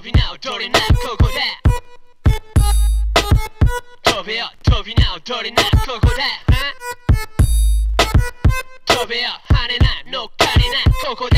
びな踊りなここで飛べよ飛びな踊りなここで飛べよ跳ねな乗っかりなここで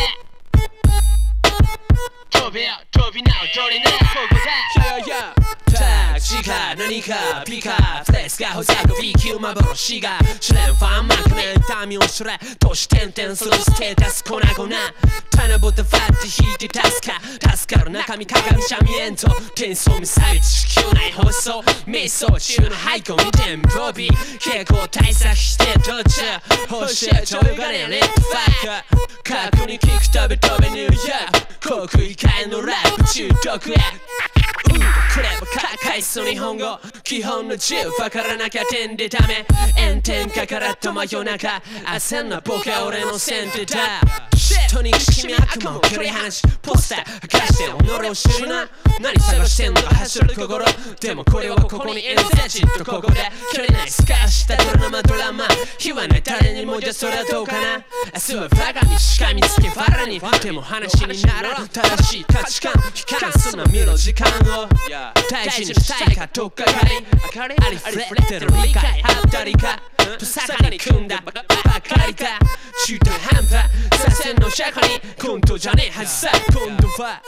飛べよ飛びな踊りなここでタクシーか何かピカフレスがほざく B 級幻が試練ファンマークね痛みをそれ都市転々するステータス粉々棚ぼってファッて引いて助かる中身鏡シャミエント転送ミサイル地球内放送瞑想中のハイコミテンボビー傾向対策して途中報酬ちょうがねレッドファッカー角に聞く飛べ飛べニューヨーク国威会のライブ中毒へくれば返す日本語基本の10分からなきゃ点でダメ炎天下からと真夜中焦んなボケ俺の先手だ人にきしみ悪魔を切り離しポスター剥がして己を知るな何探してんのか走る心でもこれはここに NZ じっとここで切れないスカーしたドラマ言わない誰にもじゃそれはどうかな明日は我が道しか見つけファラにでも話にならん正しい価値観悲観すな見ろ時間を大事にしたいかとっかかりありふれてる理解はったりかと坂に組んだばかりだ中途半端左遷の社会にコントじゃねえはずさ今度は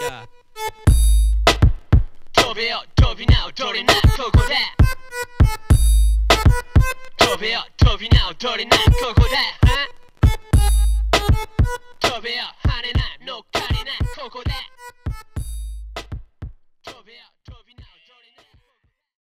飛べよ飛びな踊りなここで飛べよ飛びな踊りなここで飛べよ跳ねな乗っかりなここで